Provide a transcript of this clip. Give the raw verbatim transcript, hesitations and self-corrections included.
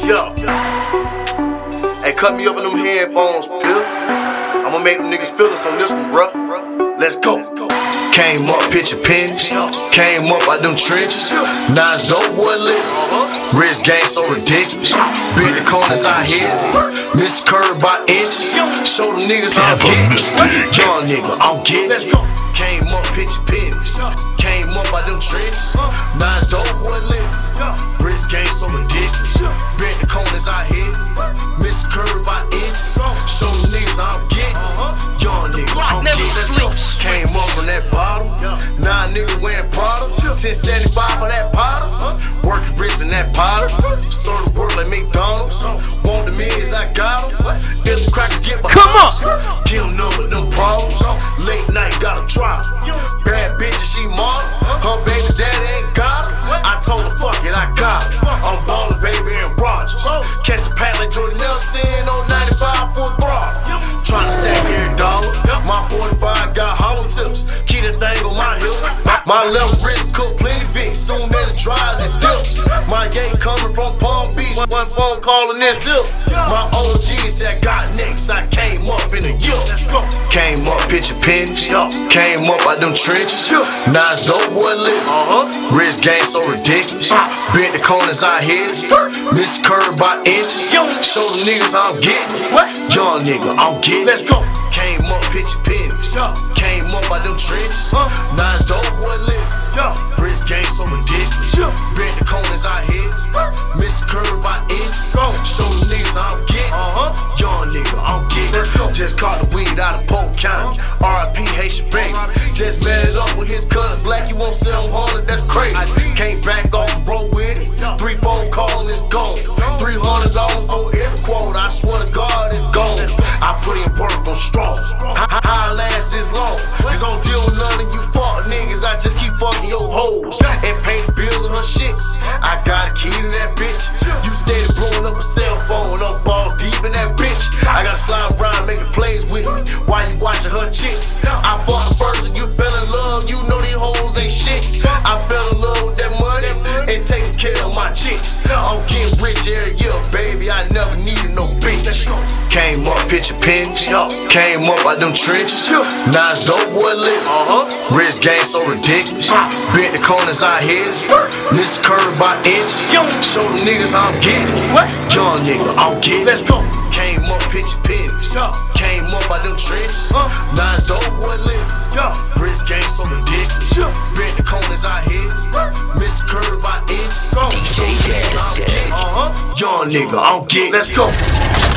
Yo. Hey, cut me up in them headphones, Bill. I'ma make them niggas feel us on this one, bruh. Let's go. Came up, pitching pennies. Came up out them trenches. Nice dope boy lit. Wrist game so ridiculous. Beat the corners I hit. Miss curve by inches. Show them niggas I'm getting. Young nigga, I'm getting. Came up, pitching pennies. Came up out them trenches. Nice dope boy lit. Wrist game so ridiculous. Beat the corners I hit. Miss curve by inches. Show them niggas I'm getting. Young nigga, I'm getting. Came up on that bottle. Nine niggas wearing Prada. ten seventy-five for that powder. Working wrist in that powder. Sort of work like McDonald's. Want the millions, I got them. If the crackers get behind Come on. Kill none of them problems. Late night got a trial. Bad bitch and she model. Her baby daddy ain't got her. I told her fuck it, I got her. I'm ballin' baby and Rogers. Catch the pad like Jordan Nelson on ninety-five for a throttle. Tryna stack every dollar. My forty-five got hollow tips. Keep that thing on my hip. My left wrist cook plenty Vic. Soon as it dries, it dips. My gate coming from Palm Beach. One phone call and this hip. My O G said got next. I came up in a year. Came up pitching pennies. Came up out them trenches. Nice dope boy lit. Wrist game so ridiculous. Bent the corners I hit. Miss curve by inches. Show them niggas I'm getting. Young nigga, I'm getting. Let's go. Came up pitching pennies. Came up out them trenches. Nice dope boy lit. Wrist game so ridiculous. Bent the corners I hit. Miss curve by inches. Show them niggas I'm getting. Young nigga, I'm getting. Just caught the weed out of Polk County. R I P Haitian baby. Just met it up with his cousin Black. You won't sell him hundred, that's crazy. Came back off the road with it. Three phone calls and it's gone. Three hundred dollars for every quote. I swear to God it's gone. I put in work on strong. How I last this long? Cause I don't deal with none of you fuck niggas. I just keep fucking your hoes and pay the bills on her shit. I got a key to that bitch. You steady blowing up a cell phone. I'm balls deep in that bitch. I gotta slide around making plays with me while you watching her chicks. I fuck first and you fell in love. You know these hoes ain't shit. I fell in love with that money and taking care of my chicks. I'm getting rich every year, baby. I never needed no bitch. Came up pitching pennies. Came up out them trenches. Nice dope boy lit. Wrist game so ridiculous. Bent the corners I hit. Miss curve by inches. Show them niggas I'm getting. Young nigga, I'm getting. Let's go. Came up pitching pennies. Came up out them trenches. Nice dope boy lit. Wrist game so ridiculous. Bent the corners I hit. Miss curve by inches. D J Dance, yeah. Young nigga, I'm getting. Let's go.